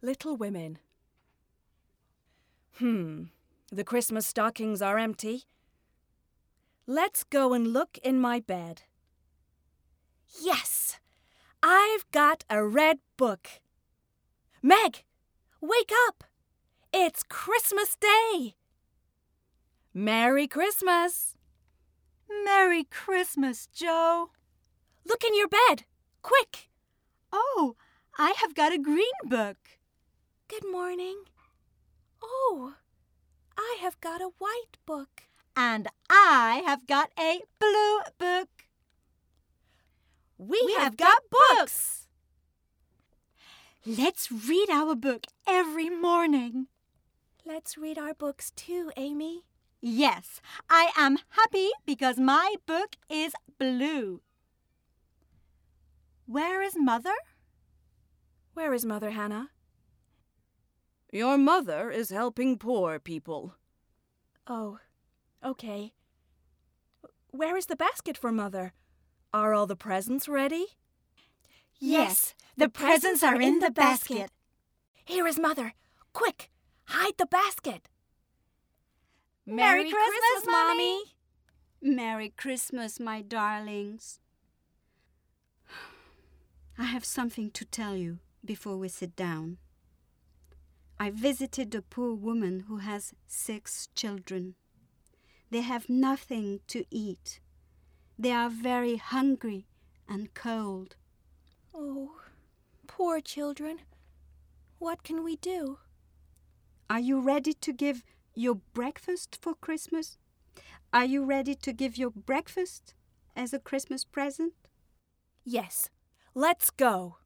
Little Women. The Christmas stockings are empty. Let's go and look in my bed. Yes! I've got a red book. Meg, wake up! It's Christmas Day! Merry Christmas! Merry Christmas, Joe. Look in your bed, quick! Oh, I have got a green book. Good morning. Oh, I have got a white book. And I have got a blue book. We have got books. Let's read our book every morning. Let's read our books too, Amy. Yes, I am happy because my book is blue. Where is Mother? Where is Mother, Hannah? Your mother is helping poor people. Oh, okay. Where is the basket for Mother? Are all the presents ready? Yes, the presents are in the basket. Here is Mother. Quick, hide the basket. Merry Christmas, Mommy. Merry Christmas, my darlings. I have something to tell you before we sit down. I visited a poor woman who has 6 children. They have nothing to eat. They are very hungry and cold. Oh, poor children. What can we do? Are you ready to give your breakfast for Christmas? Are you ready to give your breakfast as a Christmas present? Yes, let's go.